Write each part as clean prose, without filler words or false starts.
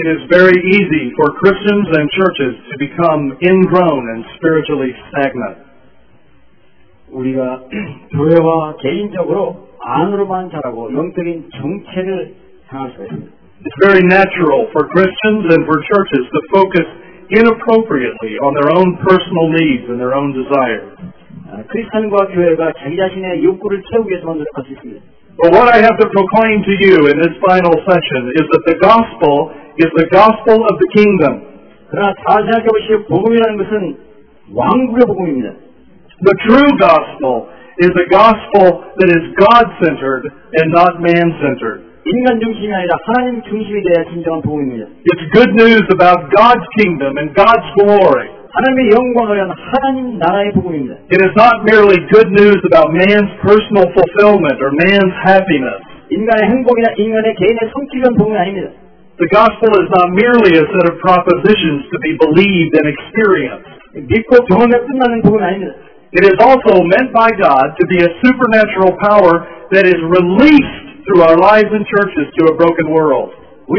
It is very easy for Christians and churches to become ingrown and spiritually stagnant. 우리가 교회와 개인적으로 안으로만 자라고 영적인 정체를 향할 수가 있습니다. It's very natural for Christians and for churches to focus inappropriately on their own personal needs and their own desires. 크리스천과 교회가 자기 자신의 욕구를 채우기 위해서만 노력할 수 있습니다. But what I have to proclaim to you in this final session is that the gospel is the gospel of the kingdom. 그러나 잘 생각해 보시오. 복음이라는 것은 왕국의 복음입니다. The true gospel is a gospel that is God-centered and not man-centered. 인간 중심이 아니라 하나님 중심이 되어야 진정한 복음입니다. It's good news about God's kingdom and God's glory. 하나님의 영광을 위한 하나님 나라의 복음입니다. It is not merely good news about man's personal fulfillment or man's happiness. 인간의 행복이나 인간의 개인의 성취를 위한 복음이 아닙니다. The gospel is not merely a set of propositions to be believed and experienced. 믿고 경험에 끝나는 복음이 아닙니다. It is also meant by God to be a supernatural power that is released through our lives and churches to a broken world.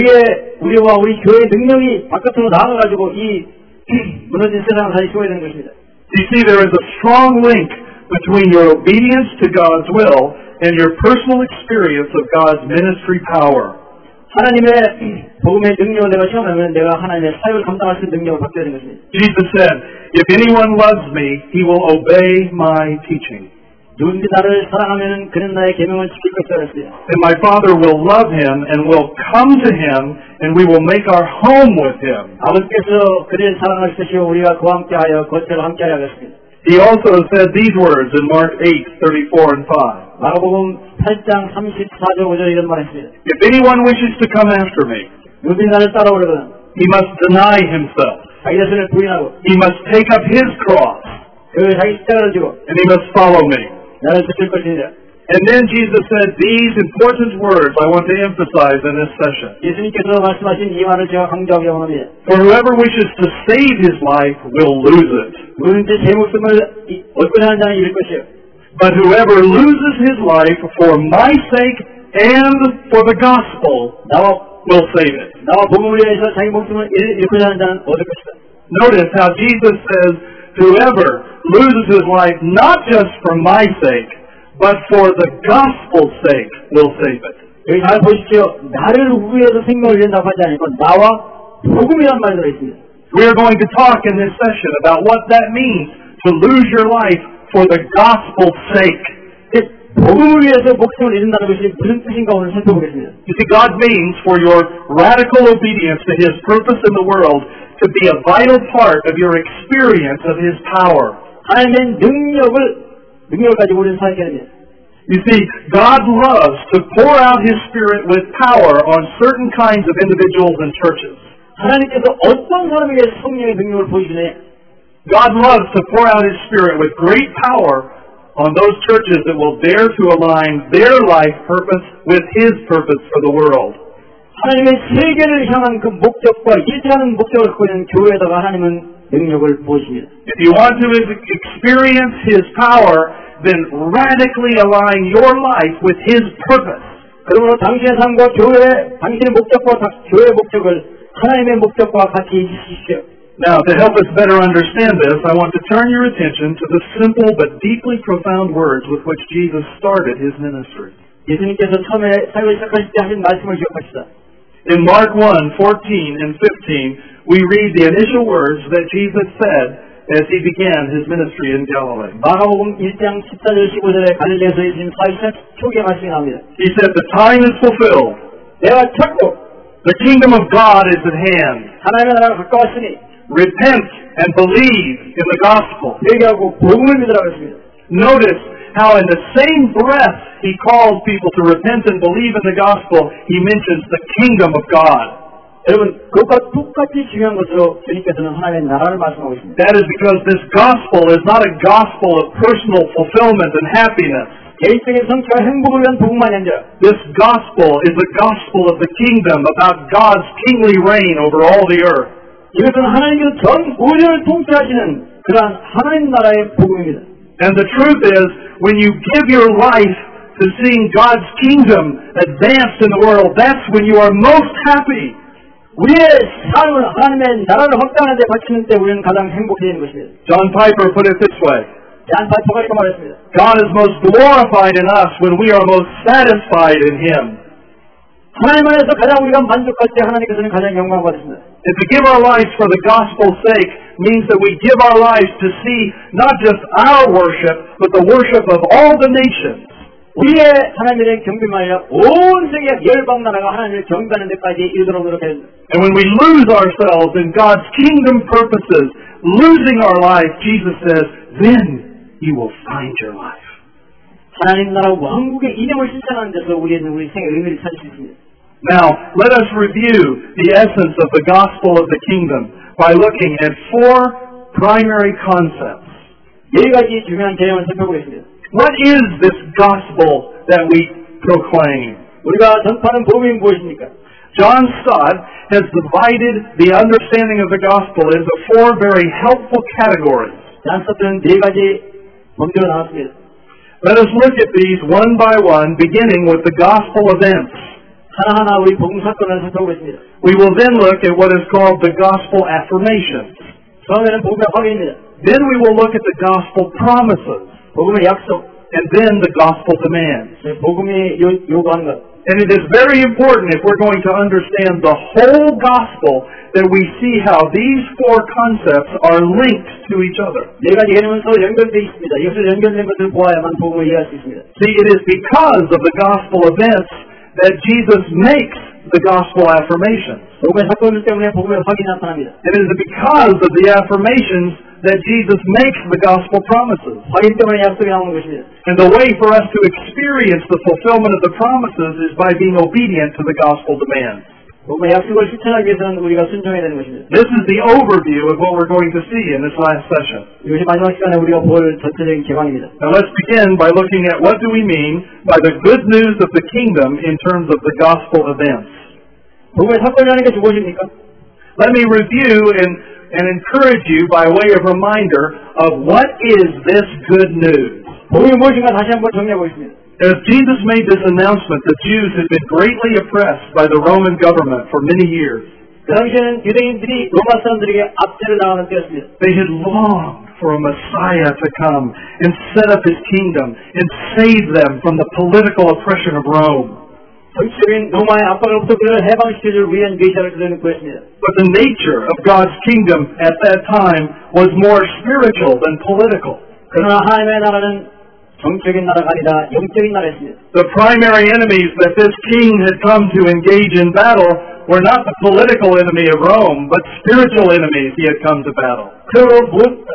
우리와 우리 교회의 능력이 바깥으로 나가가지고 이 무너진 세상을 다시 세워야 되는 것입니다. You see, there is a strong link between your obedience to God's will and your personal experience of God's ministry power. 하나님의 복음의 능력을 내가 체험하면 내가 하나님의 사역을 감당할 수 있는 능력을 받게 되는 것입니다. Jesus said, "If anyone loves me, he will obey my teaching." 누군지 나를 사랑하면 그는 나의 계명을 지킬 것이라 했어요. And my Father will love him and will come to him and we will make our home with him. 아버지께서 그를 사랑할 것이요 우리가 그와 함께하여 거처를 함께하려 하겠습니다. He also said these words in Mark 8:34 and 5. 마가복음 8장 34절 5절 이런 말을 했습니다. If anyone wishes to come after me, 누군지 나를 따라오려거든 he must deny himself. 자기 자신을 부인하고 He must take up his cross 그 자기 십자가를 지고 and he must follow me. 나를 지킬 것입니다. And then Jesus said these important words I want to emphasize in this session. 예수님께서 말씀하신 이 말을 제가 강조하기 원합니다. For whoever wishes to save his life will lose it. 누군지 제 목숨을 얻고자 하는 자는 잃을 것이요. But whoever loses his life for my sake and for the gospel will save it. 나와 복음을 위해서 자기 목숨을 잃고자 하는 자는 얻을 것이다. Notice how Jesus says, whoever loses his life not just for my sake, but for the gospel's sake will save it. 여기 잘 보십시오. 나를 위해서 생명을 잃는다고 하지 않고 나와 복음이란 말이 들어있습니다. We are going to talk in this session about what that means to lose your life for the gospel's sake. 복음을 위해서 목숨을 잃는다는 것이 무슨 뜻인가 오늘 살펴보겠습니다. You see, God means for your radical obedience to His purpose in the world to be a vital part of your experience of His power. 하나님의 능력을 가지고 우리는 살게 됩니다. You see, God loves to pour out His Spirit with power on certain kinds of individuals and churches. 하나님께서 어떤 사람에게 성령의 능력을 보여주느냐? God loves to pour out His Spirit with great power on those churches that will dare to align their life purpose with His purpose for the world. 하나님의 세계를 향한 그 목적과 일치하는 목적을 갖고 있는 교회에다가 하나님은 능력을 보여줍니다. If you want to experience His power, then radically align your life with His purpose. 그러므로 당신의 삶과 당신의 목적과 교회의 목적을 하나님의 목적과 같이 해주십시오. Now, to help us better understand this, I want to turn your attention to the simple but deeply profound words with which Jesus started His ministry. 예수님께서 처음에 사역을 시작하실 때 하신 말씀을 기억합시다. In Mark 1:14 and 15, we read the initial words that Jesus said as He began His ministry in Galilee. 마가복음 1장 14절 15절에 갈릴리에서 예수님 사역 초기의 말씀이 나옵니다. He said, "The time is fulfilled. 내가 찾고 The kingdom of God is at hand. 하나님의 나라가 가까웠으니 Repent and believe in the gospel." 회개하고 복음을 믿으라고 했습니다. Notice how in the same breath He calls people to repent and believe in the gospel, He mentions the kingdom of God. 여러분, 그것과 똑같이 중요한 것으로 주님께서는 하나님의 나라를 말씀하고 있습니다. That is because this gospel is not a gospel of personal fulfillment and happiness. 개인적인 성취와 행복을 위한 복음만이 아니라 This gospel is the gospel of the kingdom about God's kingly reign over all the earth. 이것은 하나님께서 전 우주를 통치하시는 그러한 하나님 나라의 복음입니다. And the truth is, when you give your life to seeing God's kingdom advanced in the world, that's when you are most happy. 우리의 삶을 하나님의 나라를 확장하는 데 바치는 때 우리는 가장 행복해지는 것입니다. John Piper put it this way. 얀 파이퍼가 이렇게 말했습니다. God is most glorified in us when we are most satisfied in Him. 하나님 안에서 가장 우리가 만족할 때 하나님께서는 가장 영광을 받으십니다. And to give our lives for the gospel's sake means that we give our lives to see not just our worship, but the worship of all the nations. 우리의 하나님의 경배만 아니라 온 세계 열방 나라가 하나님을 경배하는 데까지 이르도록 노력해야 됩니다. And when we lose ourselves in God's kingdom purposes, losing our life, Jesus says, then you will find your life. 하나님 나라 왕국의 이념을 실천하는 데서 우리는 우리 생의 의미를 찾을 수 있습니다. Now, let us review the essence of the gospel of the kingdom by looking at four primary concepts. 네 가지 중요한 개념을 살펴보겠습니다. What is this gospel that we proclaim? 우리가 전파하는 복음이 무엇입니까? John Stott has divided the understanding of the gospel into four very helpful categories. 잔 스토트는 네 가지 범주로 나눴습니다. Let us look at these one by one, beginning with the gospel events. 하나하나 우리 복음 사건을 살펴보겠습니다. We will then look at what is called the gospel affirmations. 처음에는 복음의 확인입니다. Then we will look at the gospel promises. 복음의 약속, And then the gospel demands. 복음이 요구하는 것. And it is very important if we're going to understand the whole gospel that we see how these four concepts are linked to each other. 네 가지 개념은 서로 연결되어 있습니다. 이것을 연결된 것을 보아야만 복음을 이해할 수 있습니다. See, it is because of the gospel events that Jesus makes the gospel affirmations. 복음의 사건들 때문에 복음의 확인이 나타납니다. It is because of the affirmations that Jesus makes the gospel promises. 확인 때문에 약속이 나오는 것입니다. And the way for us to experience the fulfillment of the promises is by being obedient to the gospel demands. 복음의 약속을 실천하기 위해서는 우리가 순종해야 되는 것입니다. This is the overview of what we're going to see in this last session. 이것이 마지막 시간에 우리가 볼 전체적인 개방입니다. Now let's begin by looking at what do we mean by the good news of the kingdom in terms of the gospel events. 복음의 사건이라는 게 무엇입니까? Let me review and encourage you by way of reminder of what is this good news. 복음이 무엇인가 다시 한번 정리해 보겠습니다. As Jesus made this announcement, the Jews had been greatly oppressed by the Roman government for many years. 그 당시에는 유대인들이 로마 사람들에게 압제를 당하는 때였습니다. They had longed for a Messiah to come and set up his kingdom and save them from the political oppression of Rome. 정치적인 로마의 압박으로부터 그들을 해방시켜줄 위한 메시아를 그들은 구했습니다. But the nature of God's kingdom at that time was more spiritual than political. 그러나 하나님의 나라는 정적인 나라가 아니라 영적인 나라였습니다. The primary enemies that this king had come to engage in battle were not the political enemy of Rome, but spiritual enemies he had come to battle. 그리고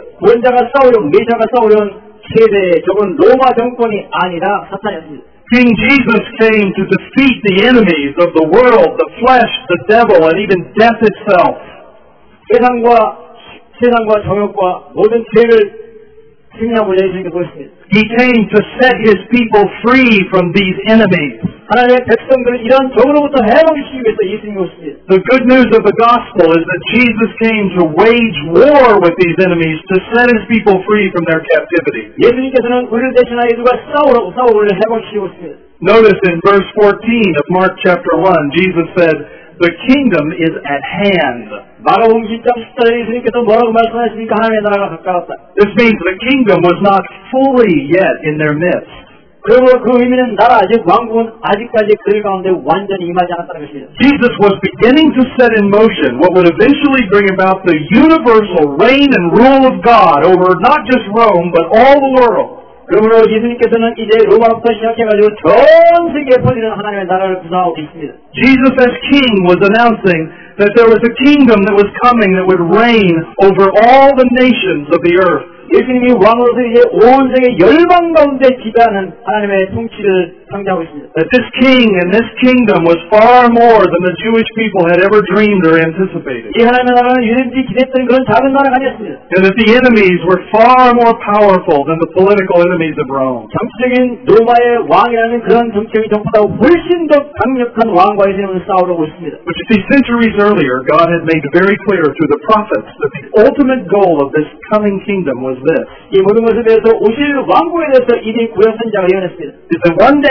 원자가 싸우려고 메시아가 싸우려는 최대의 적은 로마 정권이 아니라 사탄이었습니다. King Jesus came to defeat the enemies of the world, the flesh, the devil, and even death itself. 세상과 정욕과 모든 죄를 승리하고자 예수님께 보였습니다. He came to set his people free from these enemies. 하나님의 백성들을 이런 적으로부터 해방시키기 위해서 예수님이 오셨습니다. The good news of the gospel is that Jesus came to wage war with these enemies to set his people free from their captivity. 예수님께서는 우리를 대신하여 누가 싸우고 우리를 해방시키고 있습니다. Notice in verse 14 of Mark chapter 1, Jesus said, the kingdom is at hand. 마가복음 10장 14절에 예수님께서 뭐라고 말씀하십니까? 하나님의 나라가 가까웠다. This means the kingdom was not fully yet in their midst. 그리고 그 의미는 나라 아직 왕국은 아직까지 그들 가운데 완전히 임하지 않았다는 것입니다. Jesus was beginning to set in motion what would eventually bring about the universal reign and rule of God over not just Rome, but all the world. 그러므로 예수님께서는 이제 로마부터 시작해가지고 전 세계에 퍼지는 하나님의 나라를 구성하고 있습니다. Jesus as king was announcing that there was a kingdom that was coming that would reign over all the nations of the earth. 예수님이 왕으로서 이제 온 세계 열방 가운데 지배하는 하나님의 통치를 상징하고 있습니다. That this king and this kingdom was far more than the Jewish people had ever dreamed or anticipated. 이 하나님의 나라는 유대인들이 기대했던 그런 작은 나라가 아니었습니다. And that the enemies were far more powerful than the political enemies of Rome. 정치적인 로마의 왕이라는 그런 정치적인 정보다 훨씬 더 강력한 왕과 예수님은 싸우려고 있습니다. But you see, centuries earlier, God had made very clear through the prophets that the ultimate goal of this coming kingdom was this. 이 모든 것에 대해서 오실 왕국에 대해서 이미 구약 선지자가 예언했습니다. Is that one day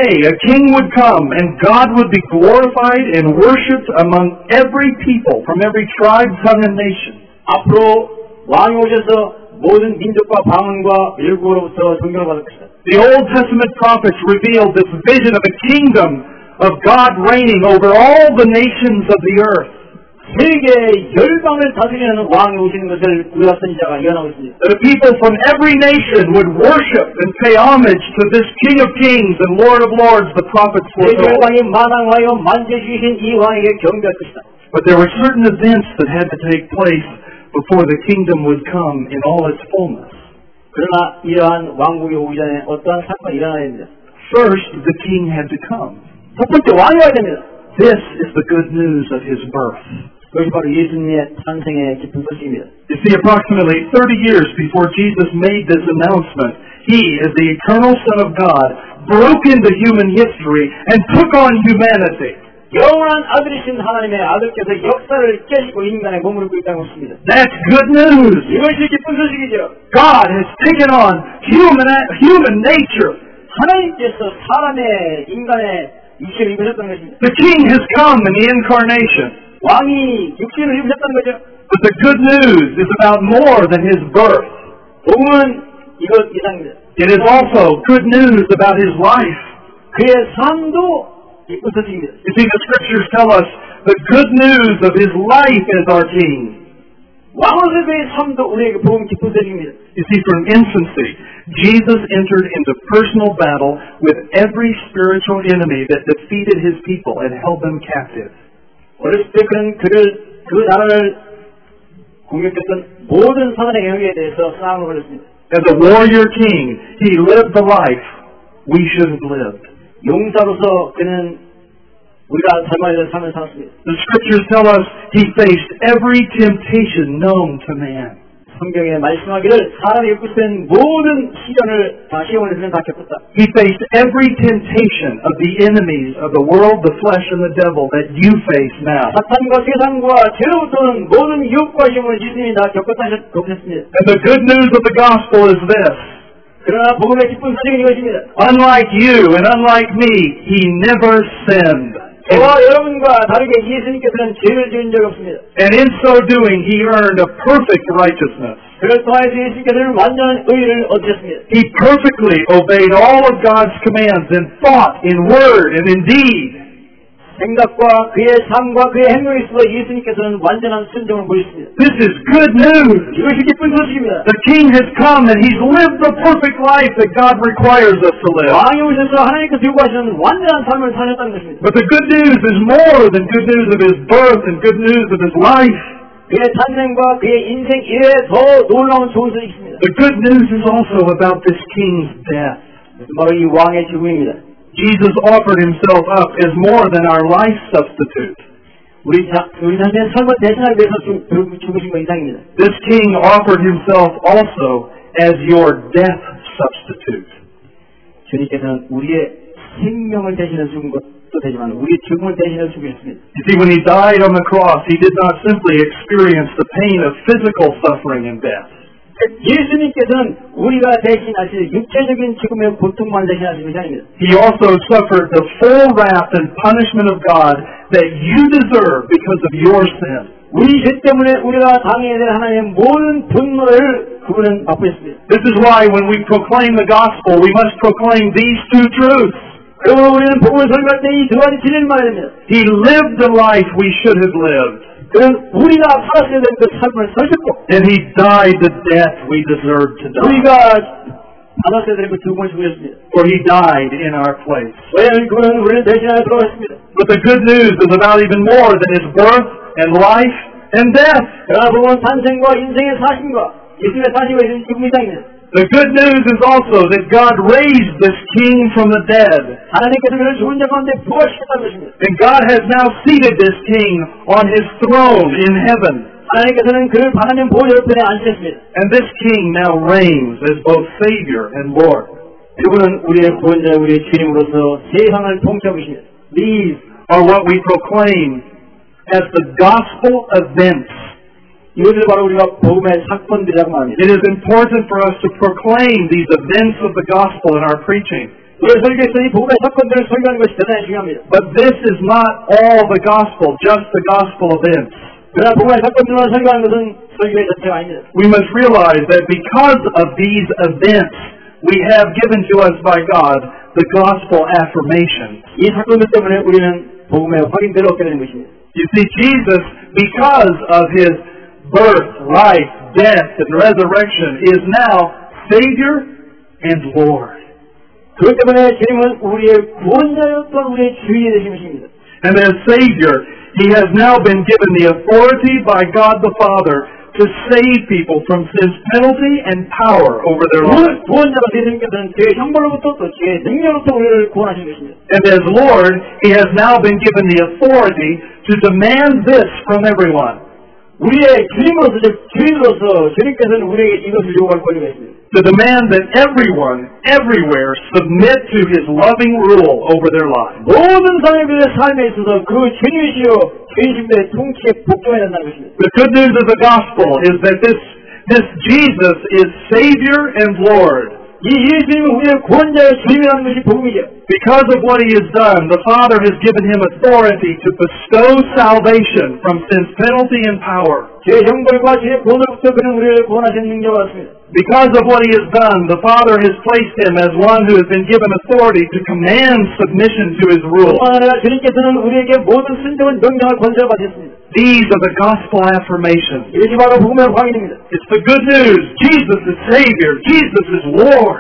day a king would come and God would be glorified and worshipped among every people from every tribe, tongue, and nation. 앞으로 왕이 오셔서 모든 민족과 방언과 열국으로부터 존경을 받을 것이다. The Old Testament prophets revealed this vision of a kingdom of God reigning over all the nations of the earth. 세계의 열방을 다스리는 왕이 오시는 것을 우리가 선지자가 예언하고 있습니다. The people from every nation would worship and pay homage to this King of Kings and Lord of Lords, the prophets foretold. 열방이 마당하여 만져주신 이 왕에게 경배할 것이다. But there were certain events that had to take place before the kingdom would come in all its fullness. 그러나 이러한 왕국이 오기 전에 어떠한 사건이 일어나야 됩니다. First, the king had to come. 첫 번째 왕이 와야 됩니다. This is the good news of his birth. 그것이 바로 예수님의 탄생의 기쁜 소식입니다. You see, approximately 30 years before Jesus made this announcement, he, as the eternal Son of God, broke into human history and took on humanity. 영원한 아들이신 하나님의 아들께서 역사를 깨시고 인간의 몸을 입고 있다는 것입니다. That's good news. 이것이 기쁜 소식이죠. God has taken on human nature. 하나님께서 사람의 인간의 육신을 입으셨다는 것입니다. The king has come in the incarnation. 왕이 육신을 입으셨다는 거죠. But the good news is about more than his birth. 복음은 이것 이상입니다. It is also good news about his life. 그의 삶도 기쁜 소식입니다. You see, the scriptures tell us the good news of his life as our king. 왕으로서 그의 삶도 우리에게 복음 기쁜 소식입니다. You see, from infancy, Jesus entered into personal battle with every spiritual enemy that defeated his people and held them captive. 어렸을 때 그는 그 나라를 공격했던 모든 사단의 영역에 대해서 싸움을 벌였습니다. As a warrior king, he lived the life we should have lived. 용사로서 그는 우리가 닮아야 될 삶을 살았습니다. The scriptures tell us he faced every temptation known to man. 성경에 말씀하기를 사람이 겪을 수 있는 모든 시련을 그는 다 겪었다. He faced every temptation of the enemies of the world, the flesh, and the devil that you face now. 사탄과 세상과 죄로부터 오는 모든 유혹과 시험을 예수님이 다 겪으셨습니다. And the good news of the gospel is this. 그러나 복음의 기쁜 소식은 이것입니다. Unlike you and unlike me, he never sinned. 저와 여러분과 다르게 예수님께서는 죄를 지은 적이 없습니다. And in so doing, he earned a perfect righteousness. 그를 통해서 예수님께서는 완전한 의를 얻으셨습니다. He perfectly obeyed all of God's commands in thought, in word, and in deed. 생각과 그의 삶과 그의 행동에 있어서 예수님께서는 완전한 순종을 보이셨습니다. This is good news. 이것이 기쁜 소식입니다. The King has come and he's lived the perfect life that God requires us to live. 왕이 오셔서 하나님께서 요구하시는 완전한 삶을 사셨다는 것입니다. But the good news is more than good news of his birth and good news of his life. 그의 탄생과 그의 인생 이외에 더 놀라운 좋은 소식이 있습니다. The good news is also about this King's death. 바로 이 왕의 죽음입니다. Jesus offered himself up as more than our life substitute. 우리 자신의 삶을 대신하기 위해서 죽으신 것 이상입니다. This King offered himself also as your death substitute. 주님께서는 우리의 생명을 대신해 죽은 것도 되지만 우리의 죽음을 대신해 죽으셨습니다. You see, when he died on the cross, he did not simply experience the pain of physical suffering and death. 예수님께서는 우리가 대신하실 육체적인 죽음의 고통만 대신하신 것이 아닙니다. He also suffered the full wrath and punishment of God that you deserve because of your sin. 우리 죄 때문에 우리가 당해야 될 하나님의 모든 분노를 그분은 맛보셨습니다. This is why when we proclaim the gospel, we must proclaim these two truths. 그러므로 우리는 복음을 설교할 때 이 두 가지 진리를 말해야 됩니다. He lived the life we should have lived. 그는 우리가 살았어야 될 그 삶을 사셨고, and he died the death we deserved to die. 우리가 받았어야 될 그 죽음을 죽으셨습니다. For he died in our place. 왜냐하면 그는 우리를 대신하여 들어갔습니다. But the good news is about even more than his birth and life and death. 그러나 복음은 탄생과 인생의 사심과 예수님의 사심과 예수님의 죽음 이상입니다. The good news is also that God raised this king from the dead. 하나님께서 그를 죽은 자 가운데 부활시켰다는 것입니다. And God has now seated this king on his throne in heaven. 하나님께서는 그를 하나님 보좌 옆에 앉으셨습니다. And this king now reigns as both Savior and Lord. 그분은 우리의 구원자, 우리의 주님으로서 세상을 통치하고 계십니다. These are what we proclaim as the gospel events. 이것을 바로 우리가 복음의 사건들이라고 말합니다. It is important for us to proclaim these events of the gospel in our preaching. 우리 설교에서 이 복음의 사건들을 설교하는 것이 대단히 중요합니다. But this is not all the gospel, just the gospel events. 그러나 복음의 사건들만 설교하는 것은 설교의 자체가 아닙니다. We must realize that because of these events, we have given to us by God the gospel affirmation. 이 사건들 때문에 우리는 복음의 확인들을 얻게 되는 것입니다. You see, Jesus, because of his birth, life, death, and resurrection, is now Savior and Lord. 그렇기 때문에 주님은 우리의 구원자요 또한 우리의 주인이 되신 것입니다. And as Savior, he has now been given the authority by God the Father to save people from sin's penalty and power over their lives. 구원자가 되시는께서는 죄의 형벌로부터 또 죄의 능력으로부터 우리를 구원하신 것입니다. And as Lord, he has now been given the authority to demand this from everyone. 우리의 주님으로서 즉 주인으로서 주님께서는 우리에게 이것을 요구할 권리가 있습니다. To demand that everyone, everywhere, submit to his loving rule over their lives. 모든 사람들의 삶에 있어서 그 주님이시여 주인심들의 통치에 복종해야 된다는 것입니다. The good news of the gospel is that this Jesus is Savior and Lord. 이 예수님은 우리의 구원자의 주님이라는 것이 복음이죠. Because of what he has done, the Father has given him authority to bestow salvation from sin's penalty and power. 죄의 형벌과 죄의 구원으로부터 그는 우리를 구원하시는 능력을 받습니다. Because of what he has done, the Father has placed him as one who has been given authority to command submission to his rule. 주님께서는 우리에게 모든 순종을 명령할 권세를 받으셨습니다. These are the gospel affirmations. 이것이 바로 복음의 확인입니다. It's the good news. Jesus is Savior. Jesus is Lord.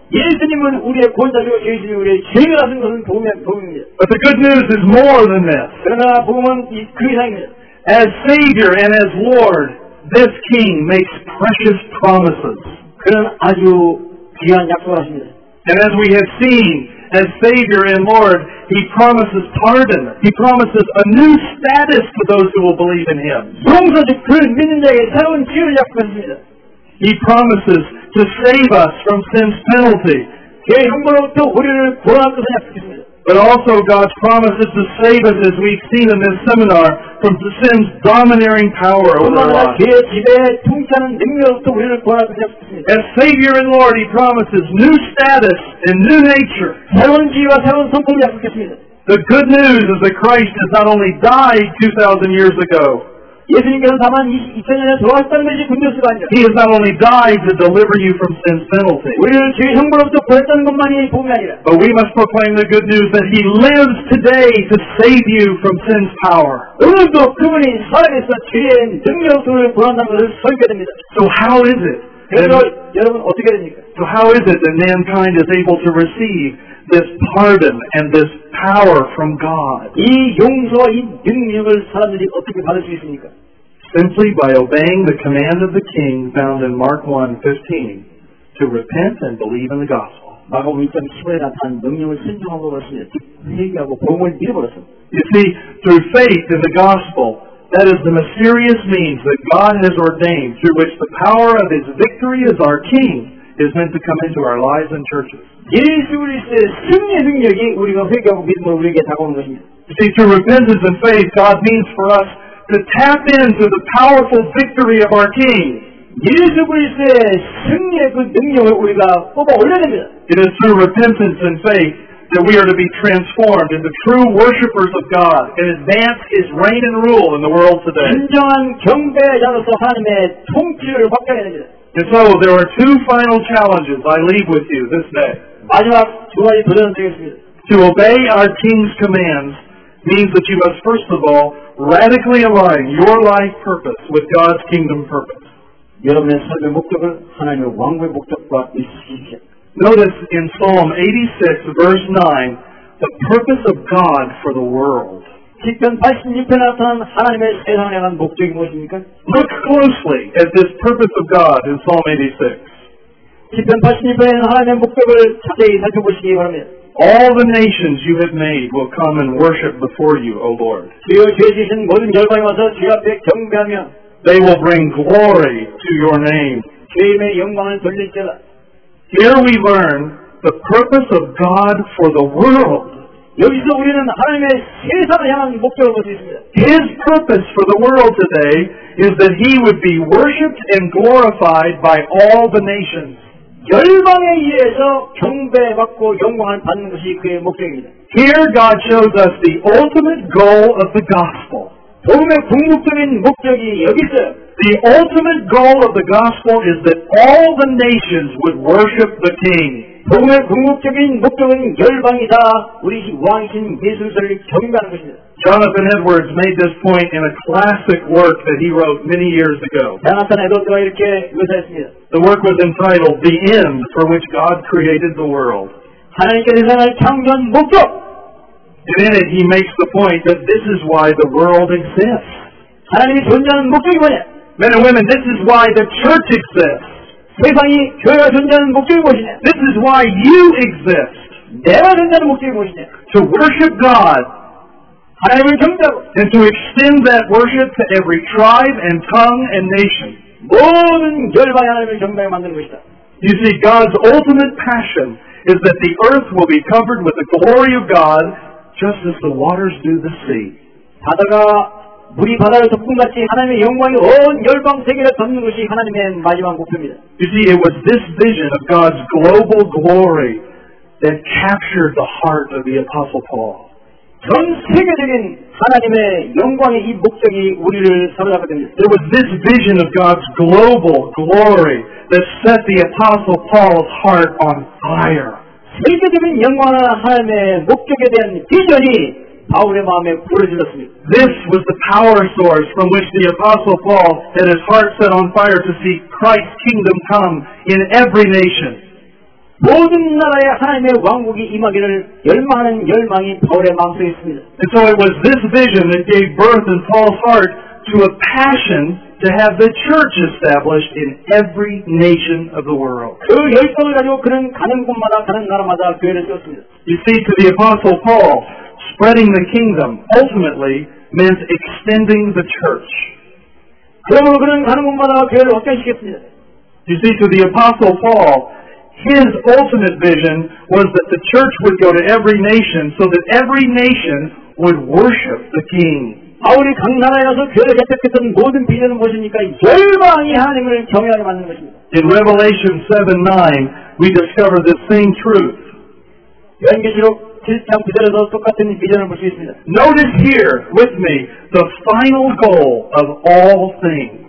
예수님은 우리의 구원자시고 예수님이 우리의 주인이라는 것은 복음입니다. But the good news is more than this. 그러나 복음은 그 이상입니다. As Savior and as Lord, this King makes precious promises. 그는 아주 귀한 약속을 하십니다. And as we have seen, as Savior and Lord, He promises pardon. He promises a new status to those who will believe in Him. 용서 즉 그를 믿는 자에게 새로운 지위를 약속하십니다. He promises to save us from sin's penalty. 죄의 형벌로부터 우리를 구원할 것을 약속했습니다. But also God's promises to save us, as we've seen in this seminar, from sin's domineering power over our lives. 죄의 지배에 통치하는 능력으로부터 우리를 구원할 것을 약속했습니다. As Savior and Lord, He promises new status and new nature. 새로운 지위와 새로운 성품을 약속했습니다. The good news is that Christ has not only died 2,000 years ago, 예수님께서 다만 2000년에 돌아왔다는 것이 군대수가 아니라 He has not only died to deliver you from sin's penalty, 우리를 죄의 형벌로부터 구했다는 것만이 복음이 아니라 but we must proclaim the good news that He lives today to save you from sin's power. 오늘도 그분이 살아계서 죄의 능력으로부터 우리를 구한다는 것을 설교됩니다. So how is it? 그래서 여러분 어떻게 됩니까? So how is it that mankind is able to receive this pardon and this power from God? 이 용서와 이 능력을 사람들이 어떻게 받을 수 있습니까? Simply by obeying the command of the King found in Mark 1:15 to repent and believe in the gospel. 마가복음 1:15에 나타난 명령을 순종하고 그렇습니다. 회개하고 복음을 믿어버렸습니다. You see, through faith in the gospel, that is the mysterious means that God has ordained through which the power of His victory as our King is meant to come into our lives and churches. 예수 그리스도의 승리의 능력이 우리가 회개하고 믿음으로 우리에게 다가오는 것입니다. You see, through repentance and faith, God means for us to tap into the powerful victory of our King. 예수 그리스도의 승리의 그 능력을 우리가 뽑아 올려야 됩니다. It is through repentance and faith that we are to be transformed into true worshipers of God and advance His reign and rule in the world today. 진정한 경배자로서 하나님의 통치를 확장해야 됩니다. And so there are two final challenges I leave with you this day. 마지막 두 가지 도전을 드리겠습니다. To obey our King's commands means that you must first of all radically align your life purpose with God's kingdom purpose. 여러분의 삶의 목적을 하나님의 왕국의 목적과 일치시키십시오. Notice in Psalm 86 verse 9 the purpose of God for the world. 시편 86편에 나타난 하나님의 세상을 향한 목적이 무엇입니까? Look closely at this purpose of God in Psalm 86. 시편 86편에는 하나님의 목적을 자세히 살펴보시기 바랍니다. All the nations you have made will come and worship before you, O Lord. 주여 죄 지으신 모든 열방이 와서 주 앞에 경배하며 They will bring glory to your name. 주님의 영광을 돌릴지어다. Here we learn the purpose of God for the world. 여기서 우리는 하나님의 세상을 향한 목적을 볼 수 있습니다. His purpose for the world today is that He would be worshipped and glorified by all the nations. 열방에 의해서 경배받고 영광을 받는 것이 그의 목적입니다. Here God shows us the ultimate goal of the gospel. 복음의 궁극적인 목적이 여기 있어요. The ultimate goal of the gospel is that all the nations would worship the King. 복음의 궁극적인 목적은 열방이 다 우리 왕이신 예수 그리스도를 경배하는 것입니다. Jonathan Edwards made this point in a classic work that he wrote many years ago. 조나탄 에드워드가 이렇게 묘사했습니다. The work was entitled The End for Which God Created the World. 하나님께 세상을 창조한 목적. And in it he makes the point that this is why the world exists. 하나님이 존재하는 목적이 뭐냐? Men and women, this is why the church exists. 세상이 교회가 존재하는 목적이 무엇이냐? This is why you exist. 내가 존재하는 목적이 무엇이냐? To worship God 하나님을 경배하고 and to extend that worship to every tribe and tongue and nation. 모든 열방의 하나님을 경배하게 만드는 것이다. You see, God's ultimate passion is that the earth will be covered with the glory of God just as the waters do the sea. 바다가 물이 바다를 덮음같이 하나님의 영광이 온 열방 세계를 덮는 것이 하나님의 마지막 목표입니다. You see, it was this vision of God's global glory that captured the heart of the Apostle Paul. 전 세계적인 하나님의 영광의 이 목적이 우리를 사로잡게 됩니다. It was this vision of God's global glory that set the Apostle Paul's heart on fire. 세계적인 영광의 하나님의 목적에 대한 비전이 바울의 마음에 불을 질렀습니다. This was the power source from which the Apostle Paul had his heart set on fire to see Christ's kingdom come in every nation. 모든 나라에 하나님의 왕국이 임하기를 열망하는 열망이 바울의 마음속에 있습니다. And so it was this vision that gave birth in Paul's heart to a passion to have the church established in every nation of the world. 그 열정을 가지고 그는 가는 곳마다 가는 나라마다 교회를 세웠습니다. You see, to the Apostle Paul, spreading the kingdom ultimately meant extending the church. 그러므로 그는 가는 곳마다 교회를 확장시켰습니다. You see, to the Apostle Paul, his ultimate vision was that the church would go to every nation so that every nation would worship the King. 바울이 각 나라에 가서 교회를 개척했던 모든 비전은 무엇입니까? 열방이 하나님을 경외하게 만드는 것입니다. In Revelation 7:9, we discover this same truth. 요한계시록 7장 9절에서 똑같은 비전을 볼 수 있습니다. Notice here with me the final goal of all things.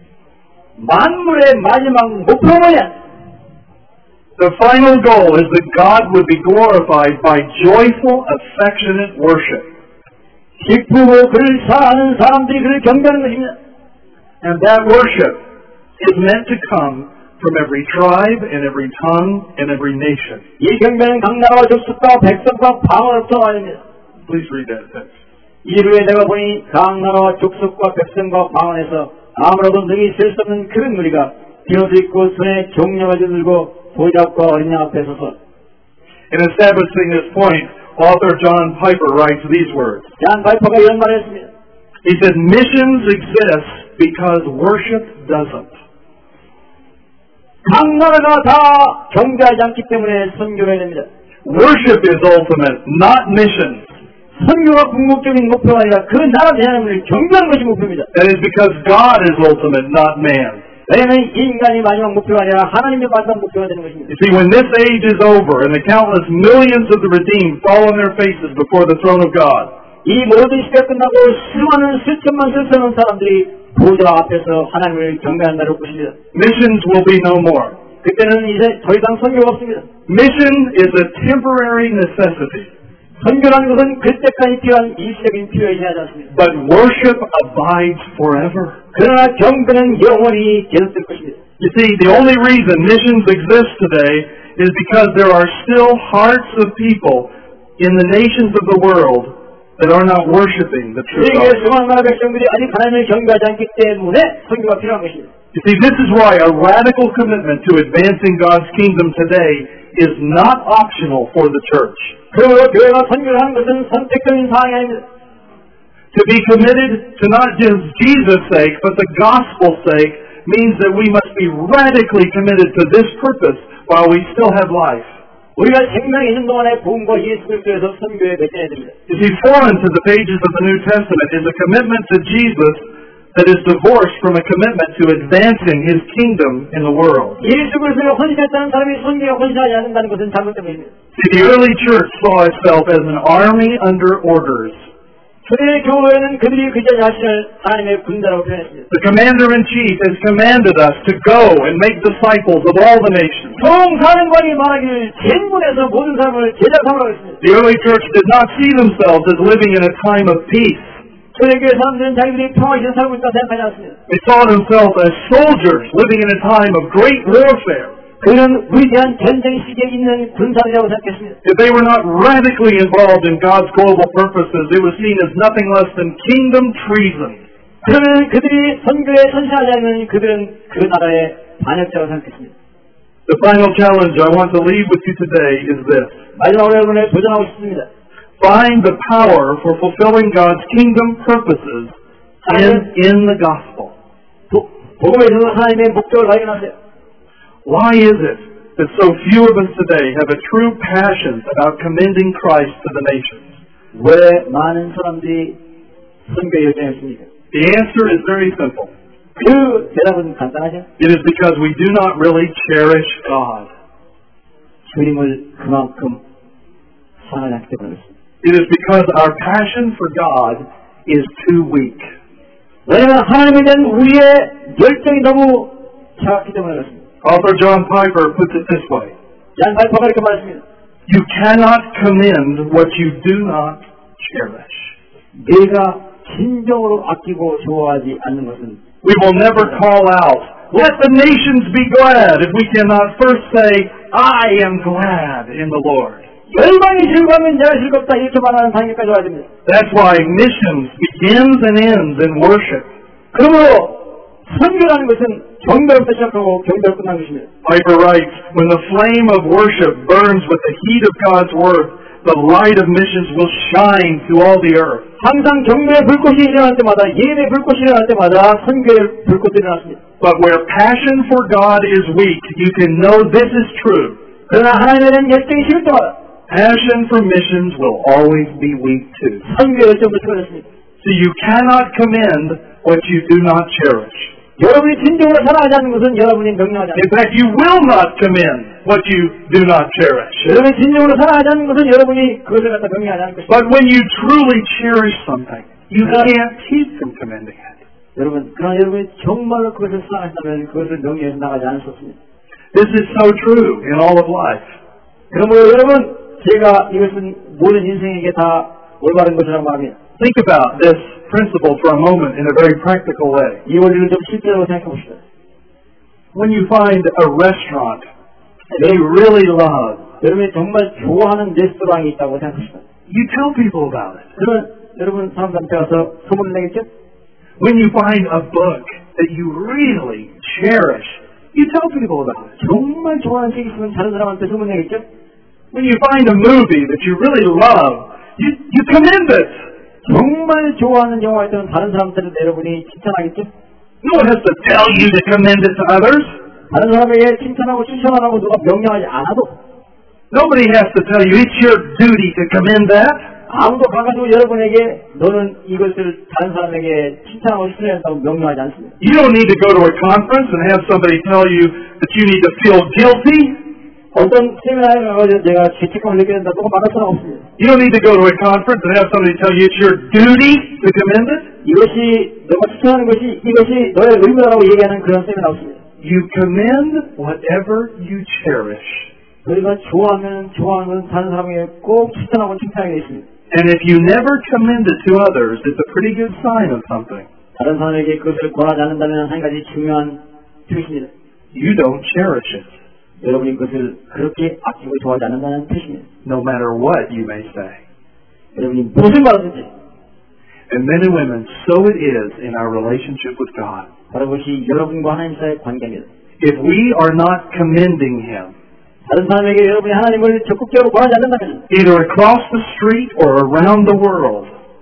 만물의 마지막 목표는 뭐냐? The final goal is that God would be glorified by joyful, affectionate worship. 기쁘고 그를 사랑하는 사람들이 그를 경배하는 것입니다. And that worship is meant to come from every tribe and every tongue and every nation. 이 경배는 각 나라와 족속과 백성과 방언으로부터 나옵니다. Please read that text. 이후에 내가 보니 각 나라와 족속과 백성과 방언에서 아무라도 능히 셀 수 없는 큰 무리가 비옷을 입고 손에 종려가지고 들고 보좌과 어린 양 앞에 서서. In establishing this point, author John Piper writes these words. 잔 파이퍼가 이런 말을 했습니다. He said, missions exist because worship doesn't. 각 나라가 다 경배하지 않기 때문에 선교를 해야 됩니다. Worship is ultimate, not missions. 선교가 궁극적인 목표가 아니라 그 나라 하나님을 경배하는 것이 목표입니다. That is because God is ultimate, not man. 왜냐하면 인간이 마지막 목표가 아니라 하나님의 마지막 목표가 되는 것입니다. You see, when this age is over and the countless millions of the redeemed fall on their faces before the throne of God, 이 모든 시대가 끝나고 수많은 수천만 수천만 사람들이 보좌 앞에서 하나님을 경배하는 날을 올 것입니다. missions will be no more. 그때는 이제 더 이상 선교가 없습니다. Mission is a temporary necessity. 선교라는 것은 그때까지 필요한 일시적인 필요이지 않습니다. But worship abides forever. 그러나 경배는 영원히 계속될 것입니다. You see, the only reason missions exist today is because there are still hearts of people in the nations of the world that are not worshiping the true 세계의 God. 수많은 나라 백성들이 아직 하나님을 경배하지 않기 때문에 선교가 필요한 것입니다. You see, this is why a radical commitment to advancing God's kingdom today is not optional for the church. 그러므로 교회가 선교를 하는 것은 선택적인 사항이 아닙니다. To be committed to not just Jesus' sake, but the gospel's sake means that we must be radically committed to this purpose while we still have life. 우리가 생명이 있는 동안에 복음과 예수 그리스도에서 선교에 매진해야 됩니다. You see, foreign to the pages of the New Testament is a commitment to Jesus that is divorced from a commitment to advancing His kingdom in the world. 예수 그리스도에 헌신했다는 사람이 선교에 헌신하지 않는다는 것은 잘못됨입니다. See, the early church saw itself as an army under orders. 초대 교회는 그들이 그 자신을 하나님의 군대라고 표현했습니다. The commander-in-chief has commanded us to go and make disciples of all the nations. 총사령관이 말하기를 전문에서 모든 사람을 제자 삼으라고 했습니다. The early church did not see themselves as living in a time of peace. 초대교회 사람들은 자기들이 평화에 살고 있다고 생각하지 않습니다. They saw themselves as soldiers living in a time of great warfare. 그는 위대한 전쟁 시기에 있는 군사들이라고 생각했습니다. If they were not radically involved in God's global purposes, it was seen as nothing less than kingdom treason. 그러면 그들이 선교에 헌신하지 않으면 그들은 그 나라의 반역자라고 생각했습니다. The final challenge I want to leave with you today is this. 마지막으로 여러분에 도전하고 싶습니다. Find the power for fulfilling God's kingdom purposes in the gospel. 복음에서 하나님의 목적을 발견하세요. Why is it that so few of us today have a true passion about commending Christ to the nations? 왜 많은 사람들이 선교에 열정했습니까? The answer is very simple. 그 대답은 간단하죠. It is because we do not really cherish God. 주님을 그만큼 사랑하지 않기 때문에 그렇습니다. It is because our passion for God is too weak. 왜냐하면 하나님에 대한 우리의 열정이 너무 차갑기 때문에 그렇습니다. Author John Piper puts it this way. 잔 파이퍼가 이렇게 말했습니다. You cannot commend what you do not cherish. 내가 진정으로 아끼고 좋아하지 않는 것은 We will never call out, let the nations be glad, if we cannot first say, I am glad in the Lord. 열방이 즐거우면 내가 즐겁다 이렇게 말하는 단계까지 와야 됩니다. That's why missions begins and ends in worship. 그러므로 선교라는 것은 경배로부터 시작하고 경배로 끝난 것입니다. Piper writes, when the flame of worship burns with the heat of God's word, the light of missions will shine to all the earth. 항상 경배의 불꽃이 일어날 때마다 예배의 불꽃이 일어날 때마다 선교의 불꽃이 일어났습니다. But where passion for God is weak, you can know this is true. 그러나 하나님에 대한 열정이 식을 때마다 Passion for missions will always be weak too. 선교의 열정도 식어졌습니다. So you cannot commend what you do not cherish. 여러분이 진정으로 사랑하지 않는 것은 여러분이 명령하지 않는 In fact, you will not commend what you do not cherish. 여러분이 진정으로 사랑하지 않는 것은 여러분이 그것을 갖다 명령하지 않는 것입니다. But when you truly cherish something, you can't keep from commending it. 여러분, 그러나 여러분이 정말로 그것을 사랑한다면 그것을 명령해서 나가지 않을 수 없습니다. This is so true in all of life. 그러므로 여러분, 제가 이것은 모든 인생에게 다 올바른 것이라고 말합니다. Think about this principle for a moment in a very practical way. 이 원리를 좀 실제로 생각해 봅시다. When you find a restaurant that you really love, 여러분이 정말 좋아하는 레스토랑이 있다고 생각합시다. you tell people about it. 그러면 여러분 사람들한테 가서 소문을 내겠죠? When you find a book that you really cherish, you tell people about it. 정말 좋아하는 책이 있으면 다른 사람한테 소문 내겠죠? When you find a movie that you really love, you commend it. 정말 좋아하는 영화가 있다면 다른 사람들은 여러분이 칭찬하겠죠? No one has to tell you to commend it to others. 다른 사람에게 칭찬하고 추천하라고 누가 명령하지 않아도 Nobody has to tell you it's your duty to commend that. 아무도 가가지고 여러분에게 너는 이것을 다른 사람에게 칭찬하고 추천한다고 명령하지 않습니다. You don't need to go to a conference and have somebody tell you that you need to feel guilty. 어떤 세미나에 가서 내가 죄책감을 느껴야 된다고 말할 수는 없습니다. You don't need to go to a conference and have somebody tell you it's your duty to commend it. 이것이 너가 추천하는 것이 이것이 너의 의무라고 얘기하는 그런 세미나 없습니다. You commend whatever you cherish. 너희가 좋아하는 건 다른 사람에게 꼭 추천하고 칭찬하게 되어 있습니다. And if you never commend it to others, it's a pretty good sign of something. 다른 사람에게 그것을 권하지 않는다면 한 가지 중요한 뜻입니다. You don't cherish it. 여러분이 그것을 그렇게 아끼고 좋아하지 않는다는 뜻입니다. No matter what you may say. 여러분이 무슨 말하든지. And men and women, so it is in our relationship with God. 바로 그것이 여러분과 하나님 사이의 관계입니다. If we are not commending Him, 다른 사람에게 여러분이 하나님을 적극적으로 권하지 않는다면 either across the street or around the world,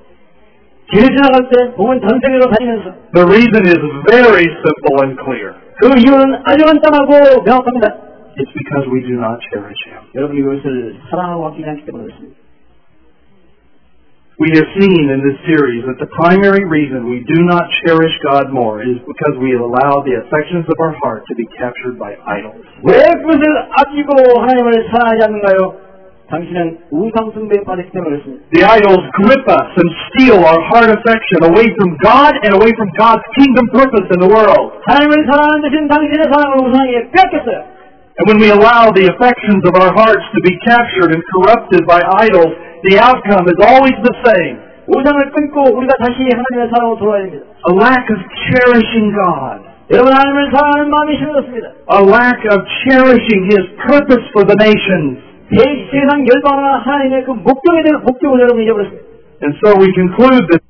길을 지나갈 때 혹은 전 세계로 다니면서 the reason is very simple and clear. 그 이유는 아주 간단하고 명확합니다. It's because we do not cherish Him. 여러분이 이것을 사랑하고 아끼지 않기 때문에 그렇습니다. We have seen in this series that the primary reason we do not cherish God more is because we allow the affections of our heart to be captured by idols. 왜 그것을 아끼고 하나님을 사랑하지 않는가요? 당신은 우상 숭배에 빠졌기 때문에 그렇습니다. The idols grip us and steal our heart affection away from God and away from God's kingdom purpose in the world. 하나님을 사랑하는 대신 당신의 사랑을 우상에게 뺏겼어요. And when we allow the affections of our hearts to be captured and corrupted by idols, the outcome is always the same. 우상을 끊고 우리가 다시 하나님의 사랑으로 돌아야 됩니다. A lack of cherishing God. 여러분 하나님을 사랑하는 마음이 심어졌습니다. A lack of cherishing His purpose for the nations. 세상 열방과 하나님의 그 목적에 대한 목적을 여러분 잊어버렸습니다. And so we conclude that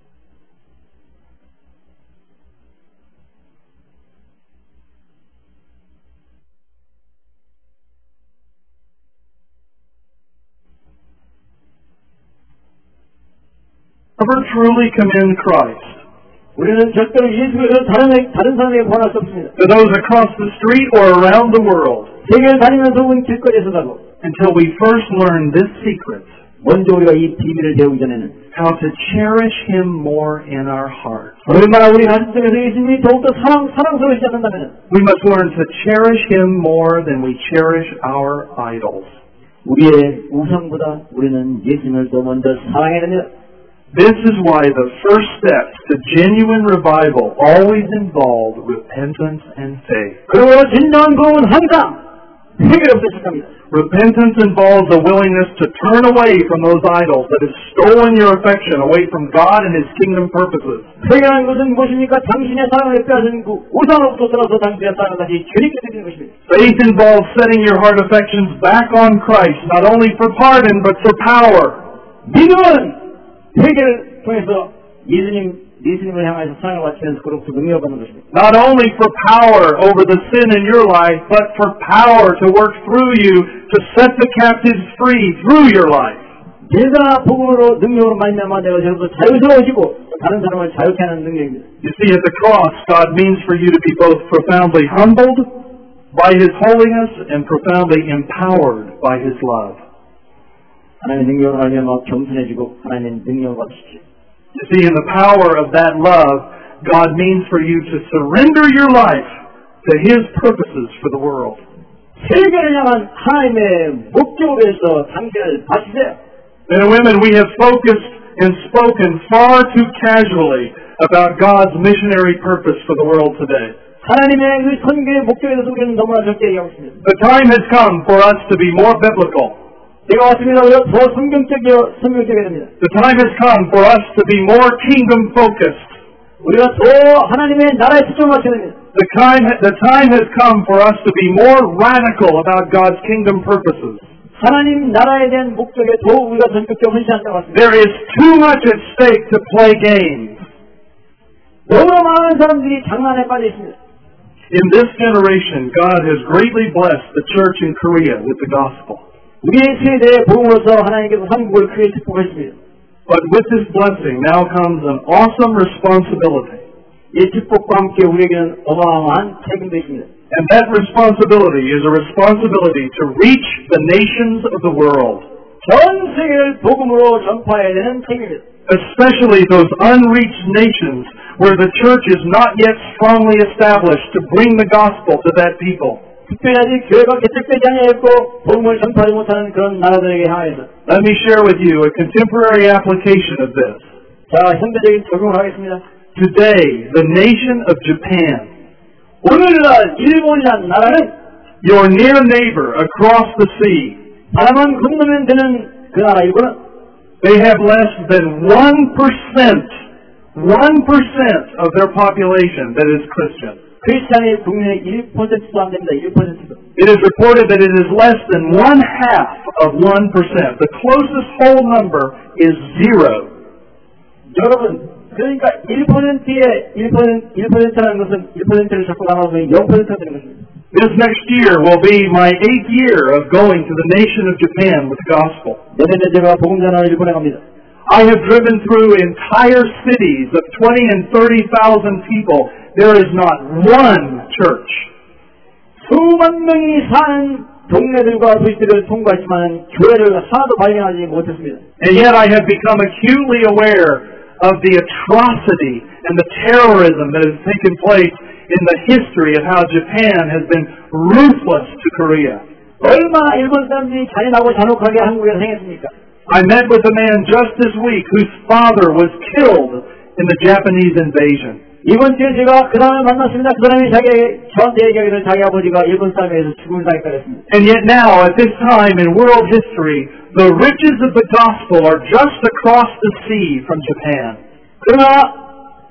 never truly commend Christ 우리는 절대로 예수를 다른 사람에게 권할 수 없습니다. to those across the street or around the world 세계를 다니면서 온 길거리에서도 until we first learn this secret, 먼저 우리가 이 비밀을 배우기 전에는 how to cherish Him more in our hearts. 얼마나 우리 가슴 속에서 예수님이 더욱더 사랑스러우시지 않는다면 We must learn to cherish Him more than we cherish our idols. 우리의 우상보다 우리는 예수님을 더 먼저 사랑해야 됩니다. This is why the first steps to genuine revival always involve repentance and faith. 그리고 진정한 구원은 항상 회개로부터 시작합니다. Repentance involves a willingness to turn away from those idols that have stolen your affection away from God and His kingdom purposes. 회개하는 것은 무엇입니까? 당신의 사랑을 빼앗은 그 우상으로부터 떠나서 당신의 사랑을 다시 주님께 드리는 것입니다. Faith involves setting your heart affections back on Christ, not only for pardon, but for power. 믿음은 회개를 통해서 예수님을 향해서 사랑을 바치면서 그로부터 능력을 받는 것입니다. Not only for power over the sin in your life, but for power to work through you to set the captives free through your life. 제가 복음으로 능력으로 말미암아 내가 저로부터 자유스러워지고 다른 사람을 자유케 하는 능력입니다. You see, at the cross, God means for you to be both profoundly humbled by His holiness and profoundly empowered by His love. 하나님의 능력으로 말미암아 겸손해지고 하나님의 능력을 받으십시오. You see, in the power of that love, God means for you to surrender your life to His purposes for the world. 세계를 향한 하나님의 목적을 위해서 당신을 바치세요. Men and women, we have focused and spoken far too casually about God's missionary purpose for the world today. 하나님의 그 선교의 목적에 대해서 우리는 너무나 적게 얘기하고 있습니다. The time has come for us to be more biblical. 때가 왔습니다. 우리가 더 성경적이어야 됩니다. The time has come for us to be more kingdom focused. 우리가 더 하나님의 나라에 초점을 맞춰야 됩니다. The time has come for us to be more radical about God's kingdom purposes. 하나님 나라에 대한 목적에 더 우리가 전격적으로 헌신하는 것 같습니다. There is too much at stake to play games. 너무나 많은 사람들이 장난에 빠져 있습니다. In this generation, God has greatly blessed the church in Korea with the gospel. 우리의 세대의 복음으로서 하나님께서 한국을 크게 축복하십니다. But with this blessing now comes an awesome responsibility. 이 축복과 함께 우리에게는 어마어마한 책임도 있습니다. And that responsibility is a responsibility to reach the nations of the world. 전 세계를 복음으로 전파해야 되는 책임입니다. Especially those unreached nations where the church is not yet strongly established to bring the gospel to that people. 특별히 아직 교회가 개척되지 않았고 복음을 전파하지 못하는 그런 나라들에게 향해서 Let me share with you a contemporary application of this. 자, 현대적인 적용을 하겠습니다. Today, the nation of Japan, 오늘날 일본이라는 나라는 your near neighbor across the sea, 바람만 건너면 되는 그 나라 일본은 they have less than 1% of their population that is Christian. 크리스찬의 국민의 1%도 안 됩니다. 1%도. It is reported that it is less than 1/2 of 1%. The closest whole number is 0. 여러분, 그러니까 1%라는 것은 1%를 자꾸 나눠보면 0%가 되는 것입니다. This next year will be my 8th year of going to the nation of Japan with the gospel. 내년에 제가 복음 전하러 일본에 갑니다. I have driven through entire cities of 20 and 30,000 people. There is not one church. 수만 명이 사는 동네들과 도시들을 통과했지만 교회를 하나도 발견하지 못했습니다. And yet I have become acutely aware of the atrocity and the terrorism that has taken place in the history of how Japan has been ruthless to Korea. 얼마나 일본 사람들이 잔인하고 잔혹하게 한국에 행했습니까? I met with a man just this week whose father was killed in the Japanese invasion. 이번 주에 제가 그 사람을 만났습니다. 그 사람이 저한테 얘기하기를 자기 아버지가 일본 사람에 의해서 죽음을 당했다 그랬습니다. And yet now, at this time in world history, the riches of the gospel are just across the sea from Japan. 그러나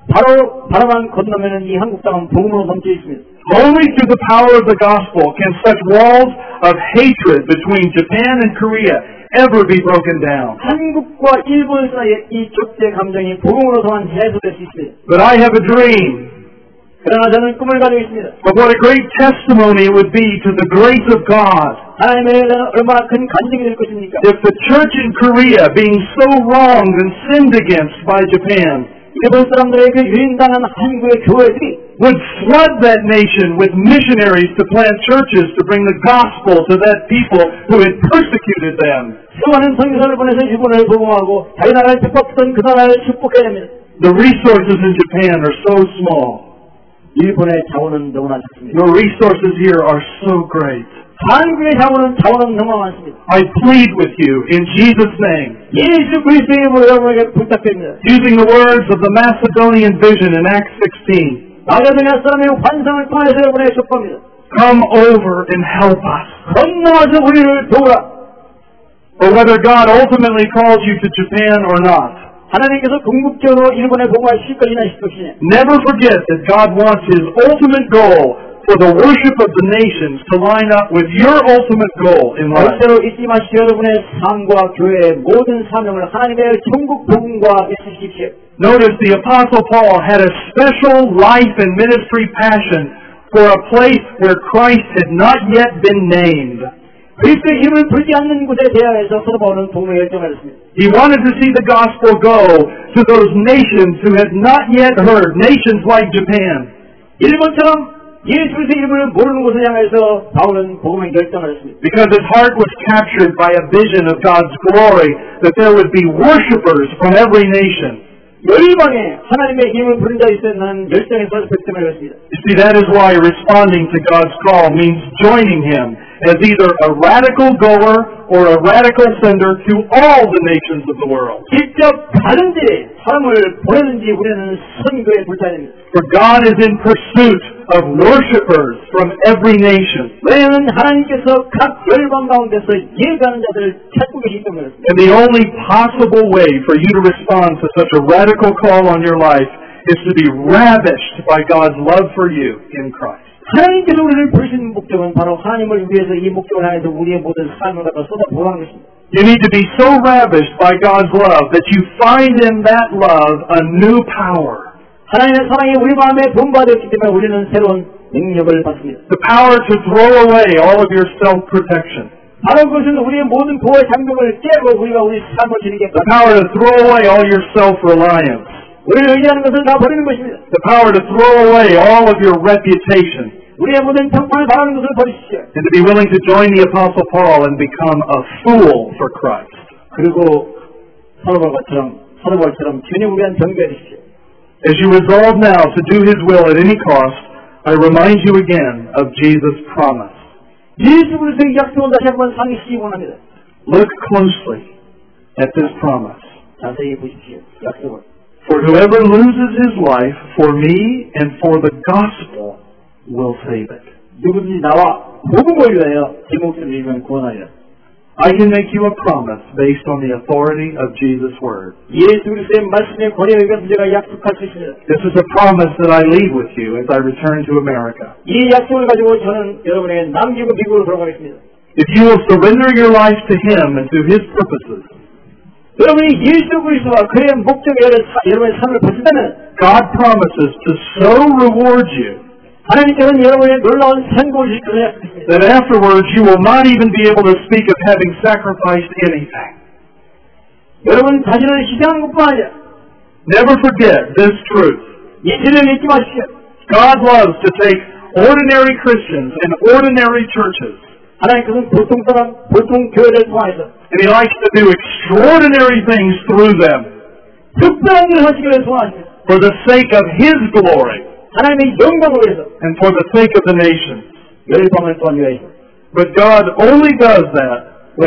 바로만 건너면은 이 한국 땅은 복음으로 넘쳐 있습니다. Only through the power of the gospel can such walls of hatred between Japan and Korea ever be broken down. 한국과 일본 사이의 이 적대 감정이 복음으로서만 해소될 수 있습니다. But I have a dream 그러나 저는 꿈을 가지고 있습니다. of what a great testimony it would be to the grace of God 하나님의 은혜는 얼마나 큰 간증이 될 것입니까? if the church in Korea, being so wronged and sinned against by Japan, 일본 사람들에게 유린당한 한국의 교회들이 would flood that nation with missionaries to plant churches to bring the gospel to that people who had persecuted them. 수많은 선교사를 보내서 일본을 복음하고 자기 나라를 축복했던 그 나라를 축복해야 됩니다. The resources in Japan are so small. 일본의 자원은 너무나 작습니다. Your resources here are so great. 한국의 자원은 너무 많습니다. I plead with you in Jesus' name, 예수 그리스도의 이름으로 여러분에게 부탁드립니다. using the words of the Macedonian vision in Acts 16. 마게도냐 사람의 환상을 통해서 여러분에게 축복합니다. Come over and help us. 건너와서 우리를 도우라. Or whether God ultimately calls you to Japan or not, 하나님께서 궁극적으로 일본에 복음하실 것이나 실 것이냐. never forget that God wants His ultimate goal for the worship of the nations to line up with your ultimate goal in life. 절대로 잊지 마시고 여러분의 삶과 교회의 모든 사명을 하나님의 천국 복음과 맺으십시오. Notice the Apostle Paul had a special life and ministry passion for a place where Christ had not yet been named. 그리스도의 이름을 부르지 않는 곳에 대하여서 사도 바울은 복음을 열정하였습니다. He wanted to see the gospel go to those nations who had not yet heard, nations like Japan. 일본처럼 예수 그리스도의 이름을 모르는 곳을 향해서 바울은 복음을 결정하였습니다. Because his heart was captured by a vision of God's glory, that there would be worshipers from every nation. 열방에 하나님의 이름을 부른 자 있었는 열정에서 결정하였습니다. You see, that is why responding to God's call means joining Him as either a radical goer or a radical sender to all the nations of the world. 직접 다른 데에 사람을 보내는지 우리는 선교에 불타야 됩니다. For God is in pursuit of worshipers from every nation. 왜냐하면 하나님께서 각 열방 가운데서 예배하는 자들을 찾고 계시기 때문에 그렇습니다. And the only possible way for you to respond to such a radical call on your life is to be ravished by God's love for you in Christ. 하나님께서 우리를 부르신 목적은 바로 하나님을 위해서 이 목적을 향해서 우리의 모든 삶을 갖다 쏟아부어하는 것입니다. You need to be so ravished by God's love that you find in that love a new power. 하나님의 사랑이 우리 마음에 본받았기 때문에 우리는 새로운 능력을 받습니다. The power to throw away all of your self-protection. 바로 그것은 우리의 모든 보호 장벽을 깨고 우리가 우리 삶을 지니게 The power to throw away all your self-reliance. 우리를 의지하는 것을 다 버리는 것입니다. The power to throw away all of your reputation. 우리의 모든 평판을 바라는 것을 버리시죠. And to be willing to join the Apostle Paul and become a fool for Christ. 그리고 사도바울처럼 전형무리한 정죄해 주십시오. As you resolve now to do His will at any cost, I remind you again of Jesus' promise. 예수 그리스도의 약속을 다시 한번 상기시기 원합니다. Look closely at this promise. 자세히 보십시오. 약속을. For whoever loses his life for me and for the gospel will save it. 누구든지 나와 복음을 위하여 제 목숨을 잃으면 구원하리라. I can make you a promise based on the authority of Jesus' word. 예수 그리스도의 말씀의 권위에 의해서 제가 약속할 수 있습니다. This is a promise that I leave with you as I return to America. 이 약속을 가지고 저는 여러분에게 남기고 미국으로 돌아가겠습니다. If you will surrender your life to Him and to His purposes, 여러분이 예수 그리스도와 그의 목적에 여러분의 삶을 바친다면 God promises to so reward you 하나님께서는 여러분의 놀라운 상급을 주실 것을 약속했습니다. that afterwards you will not even be able to speak of having sacrificed anything. 여러분 자신을 희생하는 것뿐 아니라 Never forget this truth. 이 진리를 잊지 마십시오. God loves to take ordinary Christians and ordinary churches 하나님께서는 보통 사람, 보통 교회를 통해서 And He likes to do extraordinary things through them 특별한 일을 하시기를 소원하십니다. for the sake of His glory 하나님의 영광을 위해서 and for the sake of the nations. 열방을 또한 위해서. But God only does that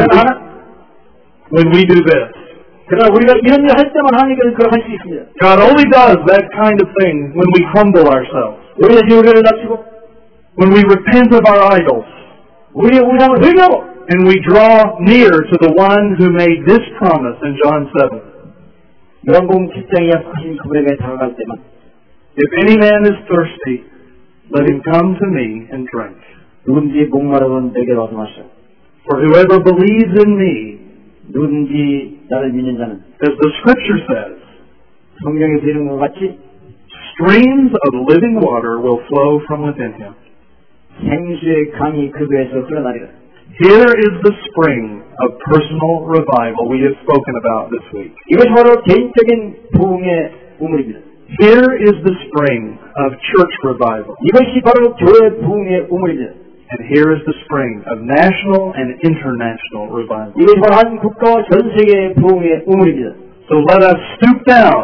when we do this. 그러나 우리가 이런 일을 할 때만 하나님께서는 그걸 할 수 있습니다. God only does that kind of thing when we humble ourselves, 우리의 우리를 낮추고 when we repent of our idols, 우리의 우상을 회개하고 and we draw near to the one who made this promise in John 7. 요한복음 7장에 약속하신 그분에게 다가갈 때만 If any man is thirsty, let him come to me and drink. 누군지 목마르면 내게 와서 마시오. For whoever believes in me, 누군지 나를 믿는 자는 as the scripture says, 성경에 되는 것 같이 streams of living water will flow from within him. 생수의 강이 그 배에서 흘러나리라. Here is the spring of personal revival we have spoken about this week. 이것이 바로 개인적인 부흥의 우물입니다. Here is the spring of church revival. 이것이 바로 교회 부흥의 우물입니다. And here is the spring of national and international revival. 이것이 바로 한 국가와 전 세계의 부흥의 우물입니다. So let us stoop down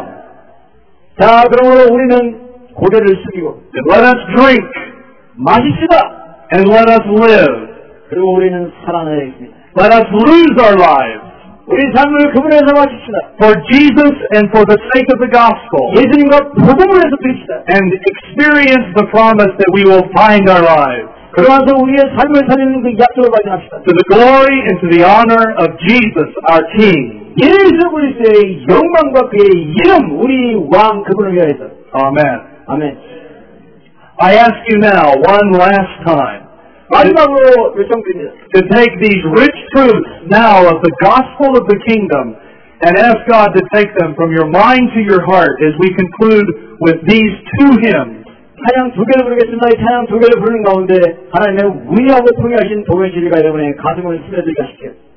자, 그러므로 우리는 고개를 숙이고 and let us drink 마십시다. and let us live. 그리고 우리는 살아내겠습니다. Let us lose our lives 우리 삶을 그분에서 마십시다. for Jesus and for the sake of the gospel 예수님과 복음을 해서 드립시다. and experience the promise that we will find our lives 그러면서 우리의 삶을 살리는 그 약속을 발견합시다. to the glory and to the honor of Jesus, our King. 예수 그리스도의 영광과 그의 이름, 우리 왕 그분을 위하여서. Amen. 아멘. I ask you now, one last time, 마지막으로 요청드립니다. to take these rich truths now of the gospel of the kingdom and ask God to take them from your mind to your heart as we conclude with these two hymns. 찬양 두 개를 부르겠습니다. 이 찬양 두 개를 부르는 가운데 하나님의 위하고 통일하신 복의 진리가 여러분의 가슴을 스며들게 하십시오.